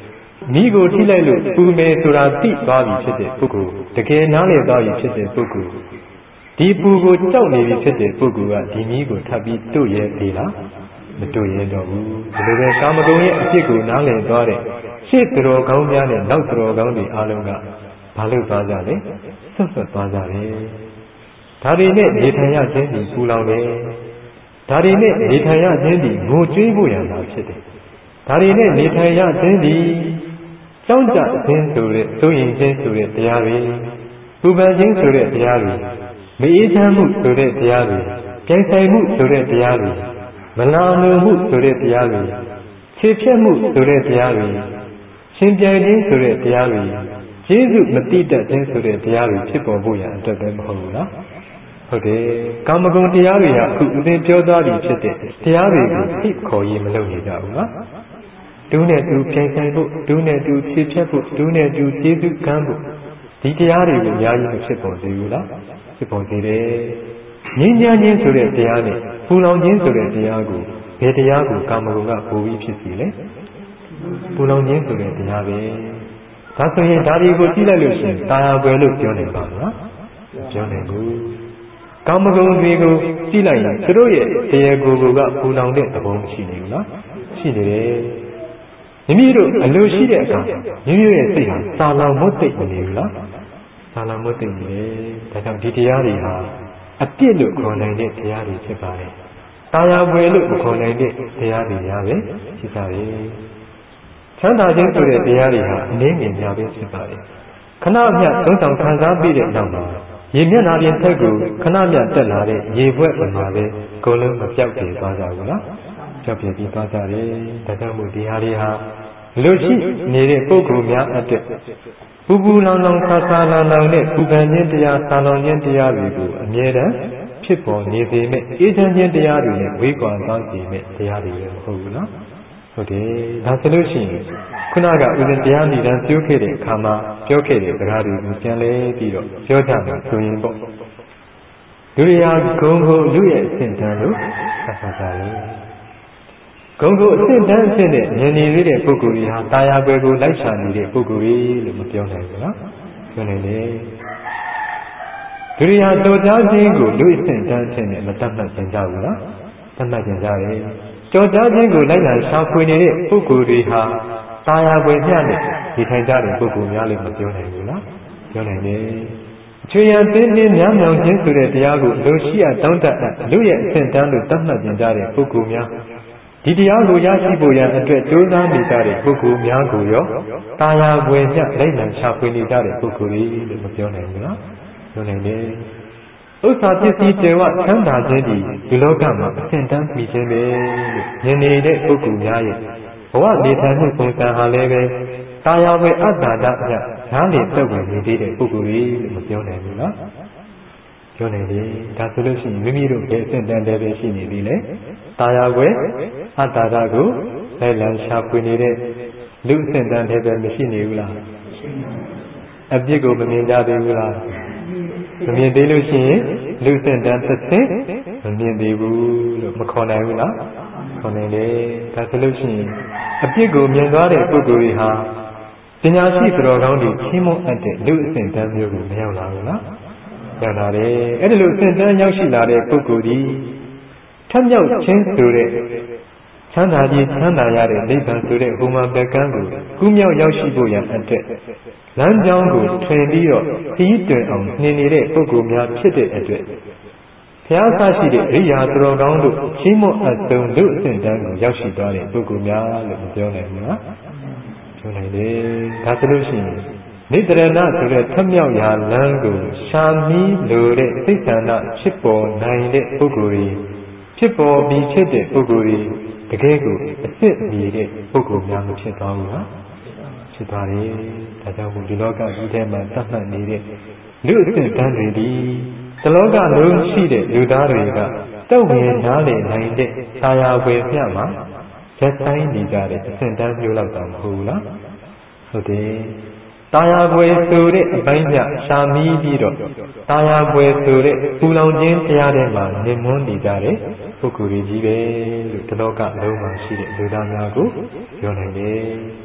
မိကိုထိလိုက်လို့ပူမယ်ဆိုတာသိသွားပြီဖြစ်တဲ့ပုဂ္ဂိုလ်တကယ်နားလည်သွားပြီဖြစ်တဲ့ပုဂ္ဂိုလ်ဒီပူကိုကြောက်နေပြီဖြစ်တဲ့ပုဂ္ဂိုလ်ကဒီမိကိုထပ်ပြီးတို့ရဲသေးလားမတို့ရဲတော့ဘူးဒီလိုပဲကာမဂုဏ်ရဲ့အဖြစ်ကိုနားလည်သွားတဲ့ရှေ့တော်ကောင်းများနဲ့နောက်တော်ကောင်းတွေအားလုံးကဘာလို့သွားကြလဲဆွတ်ဆွတ်သွားကြတယ်ဒါတွေနဲ့နေထိုင်ရခြင်းဒီပူလောင်တယ်ဒါတွေနဲ့နေထိုင်ရခြင်းဒီငိုကြွေးဖို့ရတာဖြစ်တယ်ဒါတွေနဲ့နေထိုင်ရခြင်းဒီကြောင့်ကြခြင်းဆိုတဲ့သို့ရင်ခြင်းဆိုတဲ့တရားတွေပူပန်ခြင်းဆိုတဲ့တရားတွေမအေးချမ်းမှုဆိုတဲ့တရားတွေကြိုင်ဆိုင်မှုဆိုတဲ့တရားတွေမနာလိုမှုဆိုတဲ့တရားတွေခြေဖြတ်မှုဆိုတဲ့တရားတွေရှင်ပြိုင်ခြင်းဆိုတဲ့တရားတွေကျေးဇူးမတိတတ်ခြင်းဆိုတဲ့တရားတွေဖြစ်ပေါ်ဖို့ရအတွက်ပဲမဟုတ်ဘူးလားဟုတ်တယ်ကာမဂုဏ်တရားတွေဟာအခုဦးသိပြောသားပြီးဖြစ်တဲ့တရားတွေကိုသိခေါ်ရေးမလုပ်နေကြဘူးလားဒုနဲ့တူပြိုင်ဆိုင်ဖို့ဒုနဲ့တူခြေဖြတ်ဖို့ဒုနဲ့တူကျေးဇူးကမ်းဖို့ဒီတရားတွေကိုအများကြီးမဖြစ်ပေါ်သေးဘူးလားဖြစ်ပေါ်သေးတယ်ငြိမ်းချမ်းခြင်းဆိုတဲ့တရားနဲ့ပူလောင်ခြင်းဆိုတဲ့တရားကိုဘယ်တရားကိုကာမဂုဏ်ကပိုပြီးဖြစ်စီလဲပူလောင်ခြင်းဆိုတဲ့တရားပဲဒါဆိုရင်ဒါတွေကိုကြည့်လိုက်လို့ရှိရင်တာယာပွဲလို့ပြောနေပါမလားပြောနေဘူးကာမဂုဏ်တွေကိုကြည့်လိုက်ရင်သူတို့ရဲ့တရားကိုယ်ကပူလောင်တဲ့သဘောရှိနေဘူးလားရှိနေတယ်မိမိတို့အလိုရှိတဲ့အခါမိမိရဲ့စိတ်ဟာစာလောင်မွတ်သိမ့်မနေဘူးလားစာလောင်မွတ်သိမ့်နေတယ်ဒါကြောင့်ဒီတရားတွေဟာအပြစ်လို့ခေါ်နိုင်တဲ့တရားတွေဖြစ်ပါတယ်တာယာပွဲလို့မခေါ်နိုင်တဲ့တရားတွေများပဲဖြစ်ကြတယ်ချမ်းသာခြင်းဆိုတဲ့တရားတွေဟာအနည်းငယ်များပဲဖြစ်ပါတယ်ခဏမျှသုံးဆောင်ခံစားပြီးတဲ့နောက်မှာရေမျက်နှာပြင်ထက်ကိုခဏမျှတက်လာတဲ့ရေဘွက်ပမာပဲကိုယ်လုံးမပြောက်ပြေသွားကြဘူးလားပြောက်ပြေပြီးသွားကြတယ်ဒါကြောင့်မို့ဒီဟာတွေဟာလူရှိနေတဲ့ပုဂ္ဂိုလ်များအတွက်ပူပူလောင်လောင်ဆာဆာလောင်လောင်နဲ့ပူပန်ခြင်းတရားဆာလောင်ခြင်းတရားတွေကိုအမြဲတမ်းဖြစ်ပေါ်နေစေမဲ့အေးချမ်းခြင်းတရားတွေနဲ့ဝေးကွာသွားစေမဲ့တရားတွေလည်းမဟုတ်ဘူးနော်ဟုတ်တယ်ဒါဆိုလို့ရှိရင်ခုနကဥစဉ်တရားနိဒန်းပြောခဲ့တဲ့အခါမှာပြောခဲ့တဲ့စကားတွေကိုပြန်လဲပြီးတော့ပြောကြမယ်ဆိုရင်ပေါ့လူရယာဂုံကိုလူရဲ့အဆင့်တန်းလို့ဆက်ဆက်ကြတယ်ဂုံကိုအဆင့်တန်းအဆင့်နဲ့မြင်နေသေးတဲ့ပုဂ္ဂိုလ်ကြီးဟာတာယာပွဲကိုလိုက်ရှာနေတဲ့ပုဂ္ဂိုလ်ကြီးလို့မပြောနိုင်ဘူးနော်ပြောနိုင်တယ်ဒုရိယာတော်ကြားခြင်းကိုလူအဆင့်တန်းအဆင့်နဲ့မတတ်မှတ်ကြကြဘူးလားတတ်မှတ်ကြကြတယ်တော်ကြားခြင်းကိုလိုက်လံရှာဖွေနေတဲ့ပုဂ္ဂိုလ်တွေဟာတာယာပွဲမျှနဲ့ဒီထိုင်ကြတဲ့ပုဂ္ဂိုလ်များလို့မပြောနိုင်ဘူးလားပြောနိုင်တယ်ချွေရန်တင်းတင်းများမြောင်ခြင်းဆိုတဲ့တရားကိုလူရှိရတောင်းတလူရဲ့အဆင့်တန်းလို့တတ်မှတ်ကြတဲ့ပုဂ္ဂိုလ်များဒီတရားကိုရရှိဖို့ရန်အတွက်ကြိုးစားနေကြတဲ့ပုဂ္ဂိုလ်များကိုရောတာယာပွဲမျှလိုက်လံရှာဖွေနေကြတဲ့ပုဂ္ဂိုလ်တွေလို့မပြောနိုင်ဘူးလားပြောနိုင်တယ်ဥစ္စာပစ္စည်းတေဝချမ်းသာခြင်းဒီဒီလောကမှာအဆင့်တန်းပြီးခြင်းပဲလို့မြင်နေတဲ့ပုဂ္ဂိုလ်များရဲ့ဘဝနေထိုင်မှုပုံစံဟာလည်းပဲတာယာပွဲအတ္တဒမြနားလေသက်ဝင်နေသေးတဲ့ပုဂ္ဂိုလ်တွေလို့မပြောနိုင်ဘူးလားပြောနိုင်တယ်ဒါဆိုလို့ရှိရင်မိမိတို့ရဲ့အဆင့်တန်းလည်းပဲရှိနေပြီလေတာယာပွဲအတ္တဒကိုလိုက်လံရှာဖွေနေတဲ့လူအဆင့်တန်းလည်းပဲမရှိနေဘူးလားအပြစ်ကိုမမြင်ကြသေးဘူးလားမမြင်သေးလို့ရှိရင်လူအဆင့်တန်းတစ်ဆင့်မမြင်သေးဘူးလို့မခေါ်နိုင်ဘူးလားခေါ်နိုင်တယ်ဒါဆိုလို့ရှိရင်အပြစ်ကိုမြင်သွားတဲ့ပုဂ္ဂိုလ်တွေဟာပညာရှိသူတော်ကောင်းတွေချီးမွမ်းအပ်တဲ့လူအဆင့်တန်းမျိုးကိုမရောက်လာဘူးလားရောက်လာတယ်အဲ့ဒီလိုအဆင့်တန်းရောက်ရှိလာတဲ့ပုဂ္ဂိုလ်ဒီထပ်မြောက်ခြင်းဆိုတဲ့ချမ်းသာကြီးချမ်းသာရတဲ့နိဗ္ဗာန်ဆိုတဲ့ဟိုမှာဘက်ကန်းကိုကူးမြောက်ရောက်ရှိဖို့ရန်အတွက်လမ်းကြောင်းကိုထွင်ပြီးတော့ခရီးတွင်အောင်နှင်နေတဲ့ပုဂ္ဂိုလ်များဖြစ်တဲ့အတွက်ဘုရားဆရှိတဲ့ရိယာသူတော်ကောင်းတို့ချီးမွမ်းအပ်ဆုံးလူအဆင့်တန်းကိုရောက်ရှိသွားတဲ့ပုဂ္ဂိုလ်များလို့ပြောနိုင်မှာပြောနိုင်တယ်ဒါဆိုလို့ရှိရင်နိတရဏဆိုတဲ့ထမြောက်ရာလမ်းကိုရှာမီးလိုတဲ့စိတ်ဆန္ဒဖြစ်ပေါ်နိုင်တဲ့ပုဂ္ဂိုလ်တွေဖြစ်ပေါ်ပြီးဖြစ်တဲ့ပုဂ္ဂိုလ်တွေတကယ်ကိုအစ်စ်မြည်တဲ့ပုဂ္ဂိုလ်များမဖြစ်သွားဘူးလားဖြစ်သွားတယ်ဒါကြောင့်မို့ဒီလောကကြီးထဲမှာသတ်မှတ်နေတဲ့လူအဆင့်တန်းတွေဒီတလောကလုံးရှိတဲ့လူသားတွေကတုတ်ဝင်နားလည်နိုင်တဲ့သာယာဝယ်မျှမှာရက်ဆိုင်နေကြတဲ့အဆင့်တန်းမျိုးလောက်တော့မဟုတ်ဘူးလားဟုတ်တယ်တာယာပွဲဆိုတဲ့အပိုင်းညရှာမီးပြီးတော့တာယာပွဲဆိုတဲ့ပူလောင်ခြင်းတရားတွေမှာနေမွန်းနေကြတဲ့ပုဂ္ဂိုလ်တွေကြီးပဲလို့ဒီလောကလုံးမှာရှိတဲ့လူသားများကိုပြောနိုင်တယ်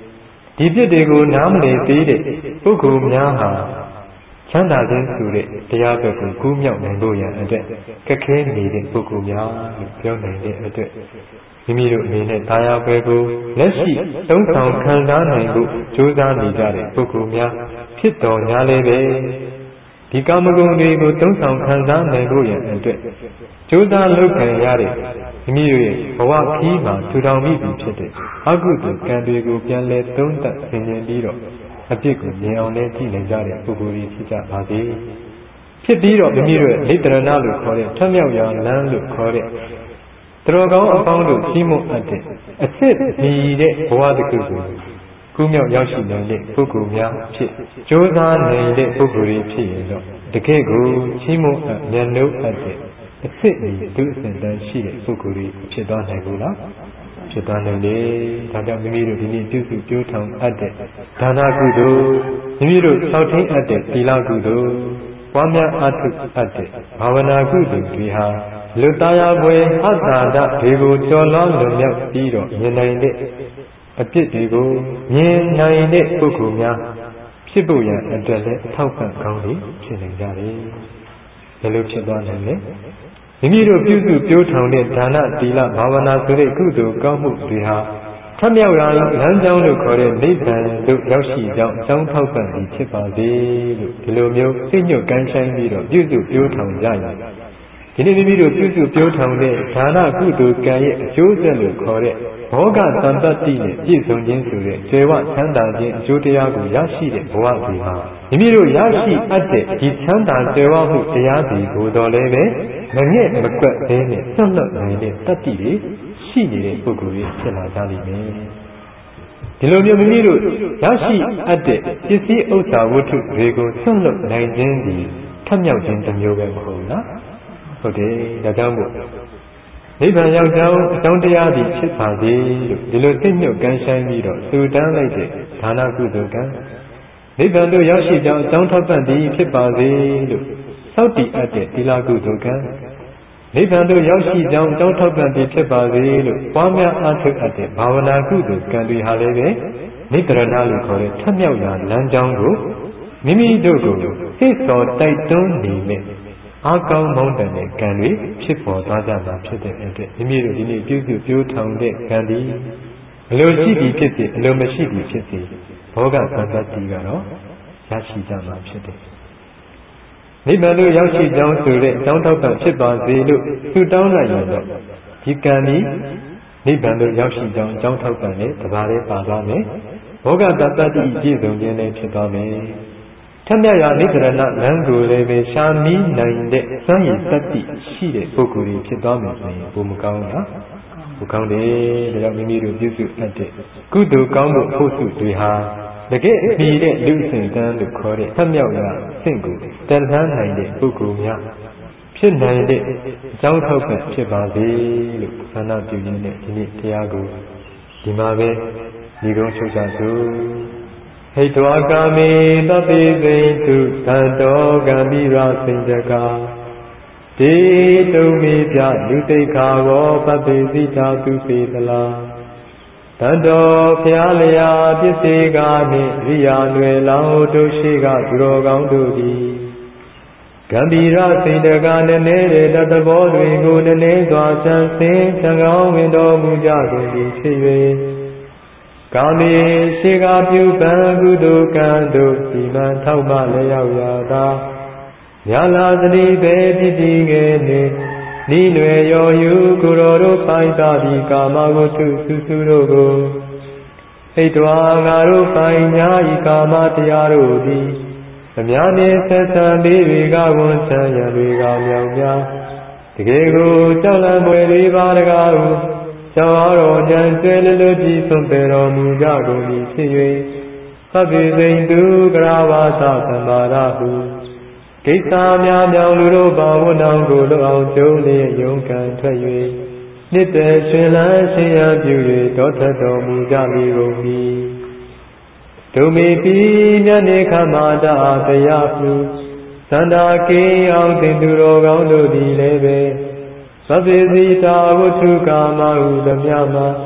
ဒီပြစ်တွေကိုနားမလည်သေးတဲ့ပုဂ္ဂိုလ်များဟာချမ်းသာခြင်းဆိုတဲ့တရားဘက်ကိုကူးမြောက်နိုင်ဖို့ရန်အတွက်ခက်ခဲနေတဲ့ပုဂ္ဂိုလ်များလို့ပြောနိုင်တဲ့အတွက်မိမိတို့အနေနဲ့ဒါယာပဲကိုလက်ရှိသုံးဆောင်ခံစားနိုင်ဖို့ကြိုးစားနေကြတဲ့ပုဂ္ဂိုလ်များဖြစ်တော်ညာလည်းပဲဒီကာမဂုဏ်တွေကိုသုံးဆောင်ခံစားနိုင်ဖို့ရန်အတွက်ကြိုးစားလုပ်ခံရတဲ့မိမိတို့ရဲ့ဘဝခီးမှာထူထောင်မိပြီဖြစ်တဲ့အကုသိုလ်ကံတွေကိုပြန်လဲသုံးသပ်ဆင်ခြင်ပြီးတော့အပြစ်ကိုမြင်အောင်လည်းကြည့်နိုင်ကြတဲ့ပုဂ္ဂိုလ်ကြီးဖြစ်ကြပါစေဖြစ်ပြီးတော့မိမိတို့ရဲ့နိတ္တရဏလို့ခေါ်တဲ့ထွတ်မြောက်ရာလမ်းလို့ခေါ်တဲ့သူတော်ကောင်းအပေါင်းတို့ကြီးမွအပ်တဲ့အစ်စ်မီတဲ့ဘဝတစ်ခုကိုကူးမြောက်ရောက်ရှိနိုင်တဲ့ပုဂ္ဂိုလ်များဖြစ်ကြိုးစားနိုင်တဲ့ပုဂ္ဂိုလ်ကြီးဖြစ်ရင်တော့တကယ့်ကိုကြီးမွအပ်ဉာဏ်နှုတ်အပ်တဲ့အစ်စ်မီသူအစဉ်တန်းရှိတဲ့ပုဂ္ဂိုလ်ကြီးဖြစ်သွားနိုင်ဘူးလားဖြစ်သွားနိုင်တယ်ဒါကြောင့်မိမိတို့ဒီနေ့ပြုစုကြိုးထောင်အပ်တဲ့ဒါနကုသိုလ်မိမိတို့ဆောက်ထင်းအပ်တဲ့သီလကုသိုလ်ပွားများအားထုတ်အပ်တဲ့ဘာဝနာကုသိုလ်တွေဟာလူသားရပွဲအတ္တဓတွေကိုကျော်လွှားလွန်မြောက်ပြီးတော့မြင်နိုင်တဲ့အပြစ်တွေကိုမြင်နိုင်တဲ့ပုဂ္ဂိုလ်များဖြစ်ဖို့ရန်အတွက်လည်းထောက်ပံ့ကောင်းတွေဖြစ်နိုင်ကြတယ်ဘယ်လိုဖြစ်သွားနိုင်လဲမိမိတို့ပြုစုပြောထောင်တဲ့ဒါနသီလဘာဝနာဆိုတဲ့ကုသိုလ်ကောင်းမှုတွေဟာထမြောက်ရာလမ်းကြောင်းလို့ခေါ်တဲ့နိဗ္ဗာန်တို့ရောက်ရှိကြောင်းအကြောင်းထောက်ပံ့ပြီးဖြစ်ပါစေလို့ဒီလိုမျိုးစိတ်ညွတ်ကမ်းဆိုင်ပြီးတော့ပြုစုပြောထောင်ကြရဒီနေ့မိမိတို့ပြုစုပြောထောင်တဲ့ဒါနကုသိုလ်ကံရဲ့အကျိုးဆက်လို့ခေါ်တဲ့ဘောဂသံတတ္တိနဲ့ပြည့်စုံခြင်းဆိုတဲ့ကျေဝချမ်းသာခြင်းအကျိုးတရားကိုရရှိတဲ့ဘဝဒီမှာမိမိတို့ရရှိအပ်တဲ့ဒီချမ်းသာကျေဝမှုတရားစီကိုတော်လည်းပဲမငဲ့မကွက်သေးနဲ့ဆွတ်လွတ်နိုင်တဲ့တတ္တိတွေရှိနေတဲ့ပုဂ္ဂိုလ်ကြီးဖြစ်လာကြလိမ့်မယ်ဒီလိုမျိုးမိမိတို့ရရှိအပ်တဲ့ပစ္စည်းဥစ္စာဝတ္ထုတွေကိုဆွတ်လွတ်နိုင်ခြင်းဒီထမြောက်ခြင်းတစ်မျိုးပဲမဟုတ်လားဟုတ်တယ်ဒါကြောင့်မို့နိဗ္ဗာန်ရောက်ကြောင်းအကြောင်းတရားသည်ဖြစ်ပါစေလို့ဒီလိုသိညွတ်ကမ်းဆိုင်ပြီးတော့သုတန်းလိုက်တဲ့ဒါနကုသိုလ်ကံနိဗ္ဗာန်တို့ရောက်ရှိကြောင်းအကြောင်းထောက်ပံ့သည်ဖြစ်ပါစေလို့စောင့်တည်အပ်တဲ့သီလကုသိုလ်ကံနိဗ္ဗာန်တို့ရောက်ရှိကြောင်းအကြောင်းထောက်ပံ့သည်ဖြစ်ပါစေလို့ပွားများအားထုတ်အပ်တဲ့ဘာဝနာကုသိုလ်ကံတွေဟာလည်းပဲနိတ္တရဏလို့ခေါ်တဲ့ထမြောက်ရာလမ်းကြောင်းကိုမိမိတို့ကိုစိတ်စောတိုက်တွန်းနေတဲ့အားကောင်းမောင်းတန်တဲ့ကံတွေဖြစ်ပေါ်သွားကြတာဖြစ်တဲ့အတွက်မိမိတို့ဒီနေ့ပြုစုပြောထောင်တဲ့ကံဒီအလိုရှိသည်ဖြစ်စေအလိုမရှိသည်ဖြစ်စေဘောဂသံတတ္တိကတော့ရရှိကြမှာဖြစ်တယ်နိဗ္ဗာန်တို့ရောက်ရှိကြောင်းဆိုတဲ့အကြောင်းထောက်ပံ့ဖြစ်ပါစေလို့ဆုတောင်းလိုက်ရင်တော့ဒီကံဒီနိဗ္ဗာန်တို့ရောက်ရှိကြောင်းအကြောင်းထောက်ပံ့နဲ့တပါးလေးပါသွားမယ်ဘောဂသံတတ္တိပြည့်စုံခြင်းလည်းဖြစ်သွားမယ်ထမြရာနိတ္တရဏလမ်းကိုလည်းပဲရှာမီးနိုင်တဲ့စွမ်းရည်တတ္တိရှိတဲ့ပုဂ္ဂိုလ်ကြီးဖြစ်သွားမယ်ဆိုရင်ဘုမကောင်းလားဘုကောင်းတယ်ဒါကြောင့်မိမိတို့ပြုစုအပ်တဲ့ကုသိုလ်ကောင်းမှုဖို့စုတွေဟာတကယ်အမိတဲ့လူစင်တန်းလို့ခေါ်တဲ့ထမြောက်ရာအဆင့်ကိုတန်လှမ်းနိုင်တဲ့ပုဂ္ဂိုလ်များဖြစ်နိုင်တဲ့အကြောင်းထောက်ပံ့ဖြစ်ပါစေလို့ဆန္ဒပြုရင်းနဲ့ဒီနေ့တရားကိုဒီမှာပဲညီကုန်းချုပ်ကြစို့ဟိတဝါကာမေသဗ္ဗေသိတုသံတော်ကံမိရာစိဉ္စကာဒေတုံမေပြလူသိက္ခာဝောပပိစိတာသူပေသလားတန်တော်ဖျားလျာပစ္စေကာနှင့်ရိယာနွယ်လောင်းတို့ရှိကသူတော်ကောင်းတို့သည်ကံမိရာစိဉ္စကာနည်းနည်းတဲ့တဘောတွင်ကိုနည်းနည်းစွာဆန်းဆင်းသံကောင်းဝင်တော်မူကြကုန်သည်ဖြစ်၍ကာမေရှိကပြုပံကုသိုလ်ကံတို့ဒီမှထောက်မှလည်းရောက်ရသာမြာလာသတိပဲပြည့်တည်ငယ်နှင့်ဤလွယ်ရောယူကိုယ်တော်တို့ပိုင်သာပြီးကာမဂုထုစုစုတို့ကိုဣတဝါငါတို့ပိုင်ညာဤကာမတရားတို့သည်အများနှင့်ဆက်ဆံလေးတွေကဝန်ဆန်းရန်တွေကမြောင်များတကယ်ကိုကြောက်လန့်ပွေလေးပါးတကားဟုကျောင်းအားတော်ကြံကျွဲလလွကြည်ဆုံးပေတော်မူကြကုန်၏ဖြစ်၍သဗ္ဗေစိန်တုကရာဝါသသံပါရဟုကိစ္စများမြောင်လူတို့ဘာဝနောင်ကိုလွတ်အောင်ကျုံးလျက်ယုံကံထွက်၍နှစ်တည်းရှင်လန်းရှင်ရပြု၍တောထတော်မူကြမည်ကုန်၏ဒုမေပိညနေခမတာတရားဟုသန္တာကေအောင်တင်သူတော်ကောင်းတို့သည်လည်းပဲသဗ္ဗေစီတာဝတ္ထုကာမဟုသမျှမှာ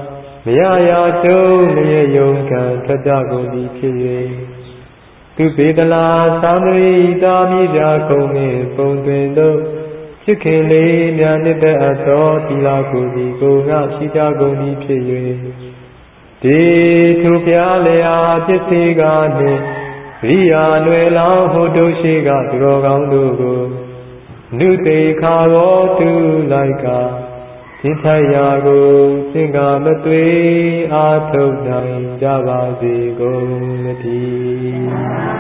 မရရာတုံးလျက်ယုံခံထွက်ကြကုန်သည်ဖြစ်၍သူပေတလာသာမရီသာမိပြခုံနှင့်ပုံတွင်သို့ချစ်ခင်လေးများနှစ်သက်အပ်သောသီလကိုဒီကိုငါရှိကြကုန်သည်ဖြစ်၍ဒီသူပြားလျာပစ္စည်းကနှင့်ရိယာနွယ်လောင်းဟိုတုရှိကသူတော်ကောင်းတို့ကိုနုသိခါတော်သူလိုက်ကသင်္ထိုက်ရာကိုသင်္ကာမသွေအာထုတ်နိုင်ကြပါစေကုန်သတည်း